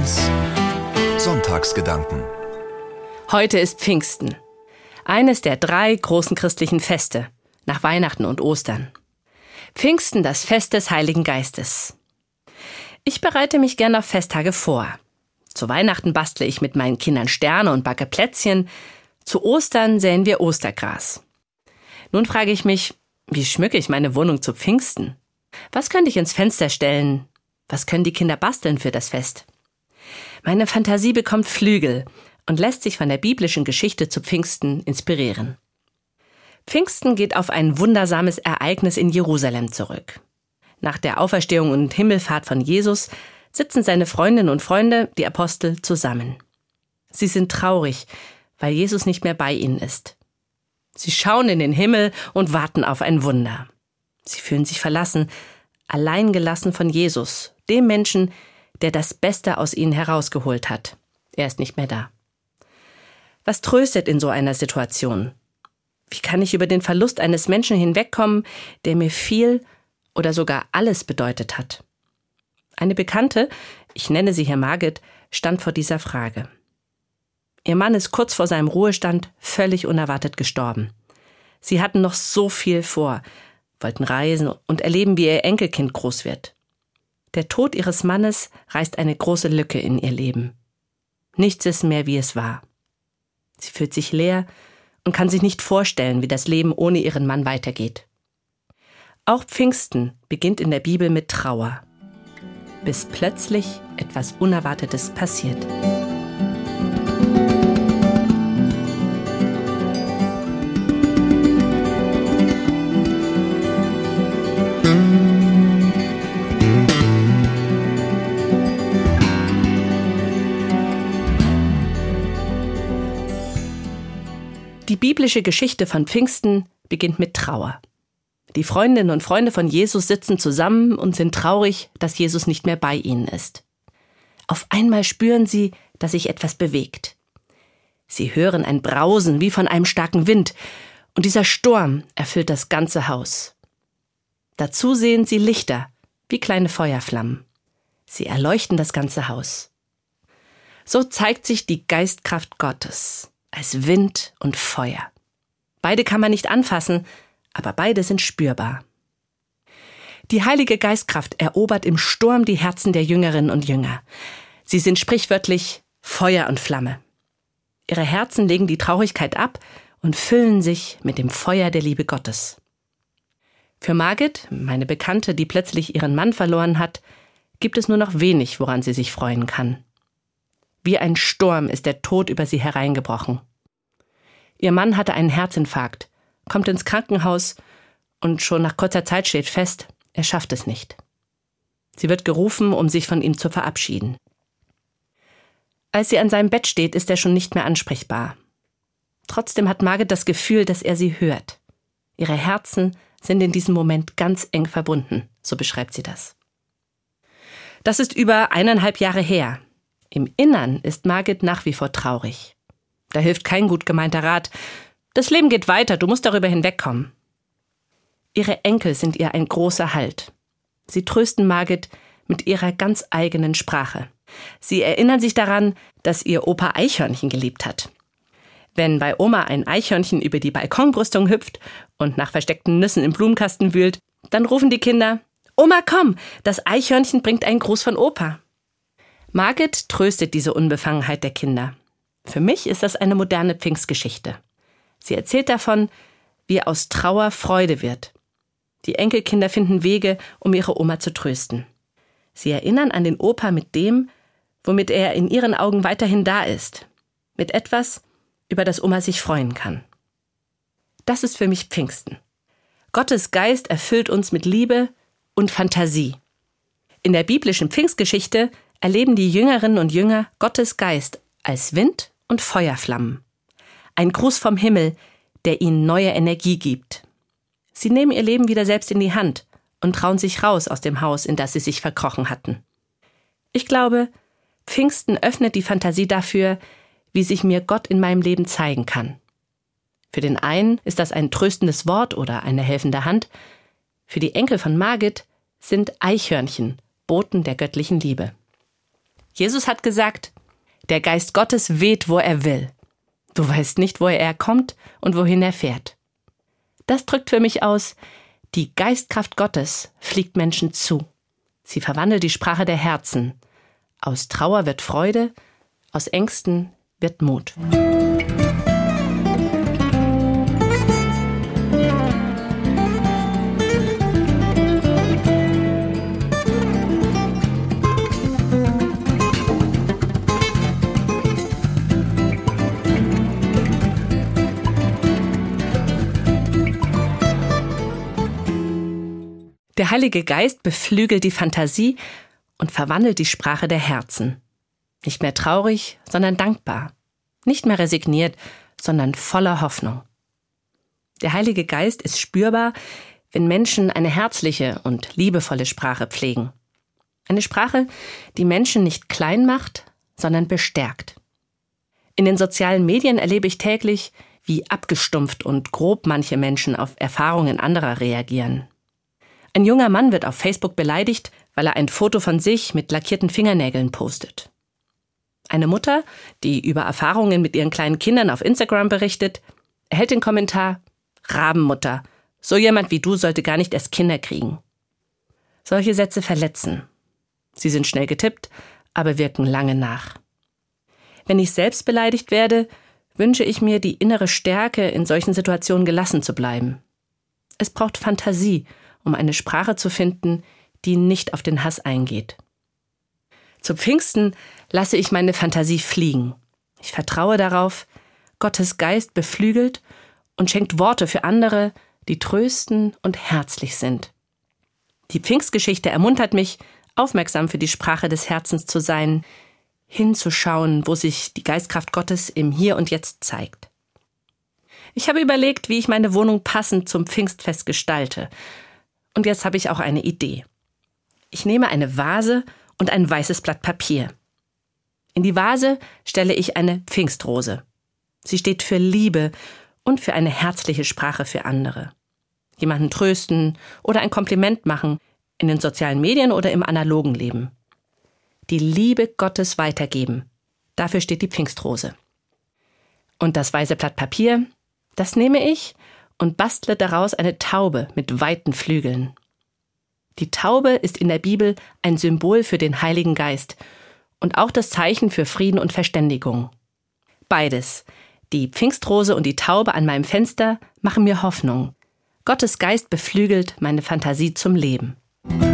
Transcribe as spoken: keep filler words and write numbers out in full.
eins Sonntagsgedanken. Heute ist Pfingsten, eines der drei großen christlichen Feste, nach Weihnachten und Ostern. Pfingsten, das Fest des Heiligen Geistes. Ich bereite mich gern auf Festtage vor. Zu Weihnachten bastle ich mit meinen Kindern Sterne und backe Plätzchen. Zu Ostern säen wir Ostergras. Nun frage ich mich, wie schmücke ich meine Wohnung zu Pfingsten? Was könnte ich ins Fenster stellen? Was können die Kinder basteln für das Fest? Meine Fantasie bekommt Flügel und lässt sich von der biblischen Geschichte zu Pfingsten inspirieren. Pfingsten geht auf ein wundersames Ereignis in Jerusalem zurück. Nach der Auferstehung und Himmelfahrt von Jesus sitzen seine Freundinnen und Freunde, die Apostel, zusammen. Sie sind traurig, weil Jesus nicht mehr bei ihnen ist. Sie schauen in den Himmel und warten auf ein Wunder. Sie fühlen sich verlassen, alleingelassen von Jesus, dem Menschen, der das Beste aus ihnen herausgeholt hat. Er ist nicht mehr da. Was tröstet in so einer Situation? Wie kann ich über den Verlust eines Menschen hinwegkommen, der mir viel oder sogar alles bedeutet hat? Eine Bekannte, ich nenne sie hier Margit, stand vor dieser Frage. Ihr Mann ist kurz vor seinem Ruhestand völlig unerwartet gestorben. Sie hatten noch so viel vor, wollten reisen und erleben, wie ihr Enkelkind groß wird. Der Tod ihres Mannes reißt eine große Lücke in ihr Leben. Nichts ist mehr, wie es war. Sie fühlt sich leer und kann sich nicht vorstellen, wie das Leben ohne ihren Mann weitergeht. Auch Pfingsten beginnt in der Bibel mit Trauer, bis plötzlich etwas Unerwartetes passiert. Die biblische Geschichte von Pfingsten beginnt mit Trauer. Die Freundinnen und Freunde von Jesus sitzen zusammen und sind traurig, dass Jesus nicht mehr bei ihnen ist. Auf einmal spüren sie, dass sich etwas bewegt. Sie hören ein Brausen wie von einem starken Wind, und dieser Sturm erfüllt das ganze Haus. Dazu sehen sie Lichter, wie kleine Feuerflammen. Sie erleuchten das ganze Haus. So zeigt sich die Geistkraft Gottes als Wind und Feuer. Beide kann man nicht anfassen, aber beide sind spürbar. Die Heilige Geistkraft erobert im Sturm die Herzen der Jüngerinnen und Jünger. Sie sind sprichwörtlich Feuer und Flamme. Ihre Herzen legen die Traurigkeit ab und füllen sich mit dem Feuer der Liebe Gottes. Für Margit, meine Bekannte, die plötzlich ihren Mann verloren hat, gibt es nur noch wenig, woran sie sich freuen kann. Wie ein Sturm ist der Tod über sie hereingebrochen. Ihr Mann hatte einen Herzinfarkt, kommt ins Krankenhaus und schon nach kurzer Zeit steht fest, er schafft es nicht. Sie wird gerufen, um sich von ihm zu verabschieden. Als sie an seinem Bett steht, ist er schon nicht mehr ansprechbar. Trotzdem hat Margit das Gefühl, dass er sie hört. Ihre Herzen sind in diesem Moment ganz eng verbunden, so beschreibt sie das. Das ist über eineinhalb Jahre her. Im Innern ist Margit nach wie vor traurig. Da hilft kein gut gemeinter Rat. Das Leben geht weiter, du musst darüber hinwegkommen. Ihre Enkel sind ihr ein großer Halt. Sie trösten Margit mit ihrer ganz eigenen Sprache. Sie erinnern sich daran, dass ihr Opa Eichhörnchen geliebt hat. Wenn bei Oma ein Eichhörnchen über die Balkonbrüstung hüpft und nach versteckten Nüssen im Blumenkasten wühlt, dann rufen die Kinder, Oma, komm, das Eichhörnchen bringt einen Gruß von Opa. Margit tröstet diese Unbefangenheit der Kinder. Für mich ist das eine moderne Pfingstgeschichte. Sie erzählt davon, wie aus Trauer Freude wird. Die Enkelkinder finden Wege, um ihre Oma zu trösten. Sie erinnern an den Opa mit dem, womit er in ihren Augen weiterhin da ist. Mit etwas, über das Oma sich freuen kann. Das ist für mich Pfingsten. Gottes Geist erfüllt uns mit Liebe und Fantasie. In der biblischen Pfingstgeschichte erleben die Jüngerinnen und Jünger Gottes Geist als Wind und Feuerflammen. Ein Gruß vom Himmel, der ihnen neue Energie gibt. Sie nehmen ihr Leben wieder selbst in die Hand und trauen sich raus aus dem Haus, in das sie sich verkrochen hatten. Ich glaube, Pfingsten öffnet die Fantasie dafür, wie sich mir Gott in meinem Leben zeigen kann. Für den einen ist das ein tröstendes Wort oder eine helfende Hand. Für die Enkel von Margit sind Eichhörnchen Boten der göttlichen Liebe. Jesus hat gesagt, der Geist Gottes weht, wo er will. Du weißt nicht, woher er kommt und wohin er fährt. Das drückt für mich aus, die Geistkraft Gottes fliegt Menschen zu. Sie verwandelt die Sprache der Herzen. Aus Trauer wird Freude, aus Ängsten wird Mut. Der Heilige Geist beflügelt die Fantasie und verwandelt die Sprache der Herzen. Nicht mehr traurig, sondern dankbar. Nicht mehr resigniert, sondern voller Hoffnung. Der Heilige Geist ist spürbar, wenn Menschen eine herzliche und liebevolle Sprache pflegen. Eine Sprache, die Menschen nicht klein macht, sondern bestärkt. In den sozialen Medien erlebe ich täglich, wie abgestumpft und grob manche Menschen auf Erfahrungen anderer reagieren. Ein junger Mann wird auf Facebook beleidigt, weil er ein Foto von sich mit lackierten Fingernägeln postet. Eine Mutter, die über Erfahrungen mit ihren kleinen Kindern auf Instagram berichtet, erhält den Kommentar: Rabenmutter, so jemand wie du sollte gar nicht erst Kinder kriegen. Solche Sätze verletzen. Sie sind schnell getippt, aber wirken lange nach. Wenn ich selbst beleidigt werde, wünsche ich mir die innere Stärke, in solchen Situationen gelassen zu bleiben. Es braucht Fantasie, um eine Sprache zu finden, die nicht auf den Hass eingeht. Zu Pfingsten lasse ich meine Fantasie fliegen. Ich vertraue darauf, Gottes Geist beflügelt und schenkt Worte für andere, die trösten und herzlich sind. Die Pfingstgeschichte ermuntert mich, aufmerksam für die Sprache des Herzens zu sein, hinzuschauen, wo sich die Geistkraft Gottes im Hier und Jetzt zeigt. Ich habe überlegt, wie ich meine Wohnung passend zum Pfingstfest gestalte. Und jetzt habe ich auch eine Idee. Ich nehme eine Vase und ein weißes Blatt Papier. In die Vase stelle ich eine Pfingstrose. Sie steht für Liebe und für eine herzliche Sprache für andere. Jemanden trösten oder ein Kompliment machen, in den sozialen Medien oder im analogen Leben. Die Liebe Gottes weitergeben. Dafür steht die Pfingstrose. Und das weiße Blatt Papier, das nehme ich und bastle daraus eine Taube mit weiten Flügeln. Die Taube ist in der Bibel ein Symbol für den Heiligen Geist und auch das Zeichen für Frieden und Verständigung. Beides, die Pfingstrose und die Taube an meinem Fenster, machen mir Hoffnung. Gottes Geist beflügelt meine Fantasie zum Leben.